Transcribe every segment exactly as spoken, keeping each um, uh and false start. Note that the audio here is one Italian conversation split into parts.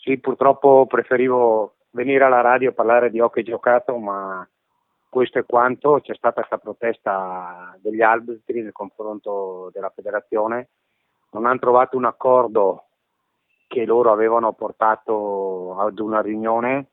Sì, purtroppo preferivo venire alla radio a parlare di hockey giocato, ma questo è quanto. C'è stata questa protesta degli arbitri nel confronto della federazione, non hanno trovato un accordo che loro avevano portato ad una riunione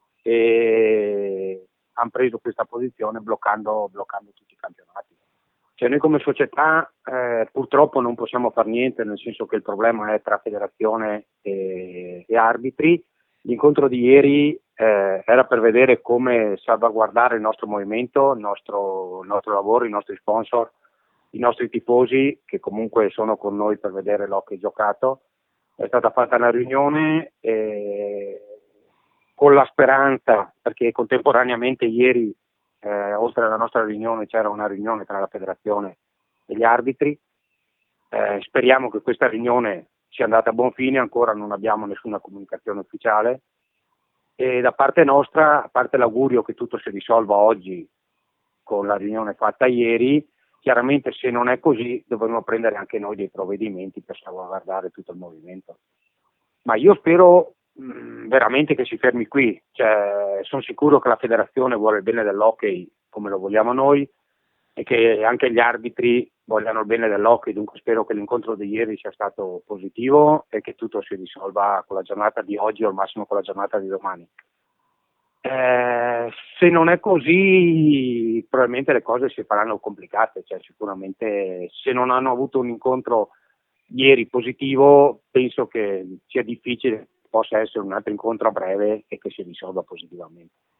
e hanno preso questa posizione bloccando, bloccando tutti i campionati. Cioè noi come società eh, purtroppo non possiamo fare niente, nel senso che il problema è tra federazione e, e arbitri. L'incontro di ieri eh, era per vedere come salvaguardare il nostro movimento, il nostro, il nostro lavoro, i nostri sponsor, i nostri tifosi che comunque sono con noi per vedere l'hockey giocato. È stata fatta una riunione eh, con la speranza, perché contemporaneamente ieri eh, oltre alla nostra riunione c'era una riunione tra la federazione e gli arbitri. Eh, speriamo che questa riunione sia andata a buon fine, ancora non abbiamo nessuna comunicazione ufficiale e da parte nostra, a parte l'augurio che tutto si risolva oggi con la riunione fatta ieri, chiaramente se non è così dovremo prendere anche noi dei provvedimenti per salvaguardare tutto il movimento. Ma io spero mh, veramente che si fermi qui, cioè, sono sicuro che la federazione vuole il bene dell'hockey come lo vogliamo noi e che anche gli arbitri vogliano il bene dell'hockey, dunque spero che l'incontro di ieri sia stato positivo e che tutto si risolva con la giornata di oggi o al massimo con la giornata di domani. Eh, se non è così probabilmente le cose si faranno complicate, cioè sicuramente se non hanno avuto un incontro ieri positivo penso che sia difficile che possa essere un altro incontro a breve e che si risolva positivamente.